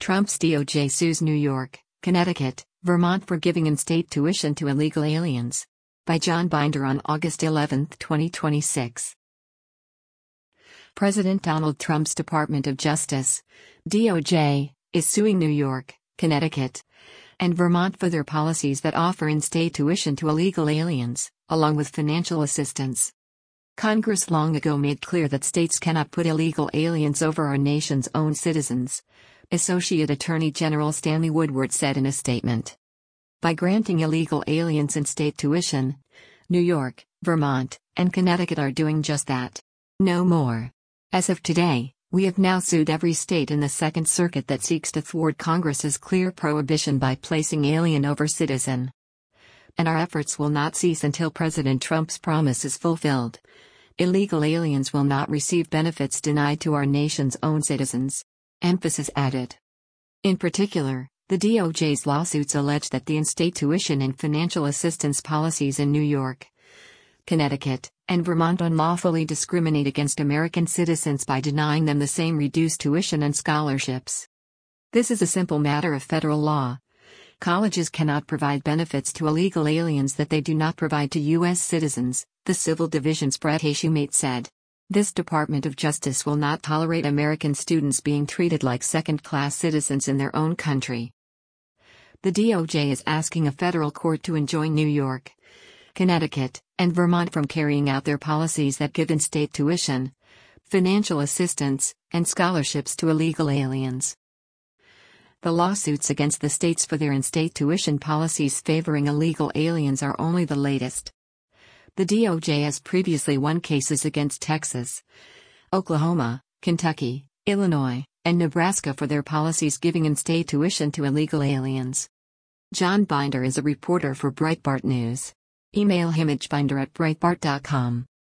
Trump's DOJ sues New York, Connecticut, Vermont for giving in-state tuition to illegal aliens. By John Binder on August 11, 2026. President Donald Trump's Department of Justice, DOJ, is suing New York, Connecticut, and Vermont for their policies that offer in-state tuition to illegal aliens, along with financial assistance. Congress long ago made clear that states cannot put illegal aliens over our nation's own citizens, Associate Attorney General Stanley Woodward said in a statement. By granting illegal aliens in-state tuition, New York, Vermont, and Connecticut are doing just that. No more. As of today, we have now sued every state in the Second Circuit that seeks to thwart Congress's clear prohibition by placing alien over citizen. And our efforts will not cease until President Trump's promise is fulfilled. Illegal aliens will not receive benefits denied to our nation's own citizens. Emphasis added. In particular, the DOJ's lawsuits allege that the in-state tuition and financial assistance policies in New York, Connecticut, and Vermont unlawfully discriminate against American citizens by denying them the same reduced tuition and scholarships. This is a simple matter of federal law. Colleges cannot provide benefits to illegal aliens that they do not provide to U.S. citizens, the Civil Division's Brett Hashumate said. This Department of Justice will not tolerate American students being treated like second-class citizens in their own country. The DOJ is asking a federal court to enjoin New York, Connecticut, and Vermont from carrying out their policies that give in-state tuition, financial assistance, and scholarships to illegal aliens. The lawsuits against the states for their in-state tuition policies favoring illegal aliens are only the latest. The DOJ has previously won cases against Texas, Oklahoma, Kentucky, Illinois, and Nebraska for their policies giving in-state tuition to illegal aliens. John Binder is a reporter for Breitbart News. Email him at binder@breitbart.com.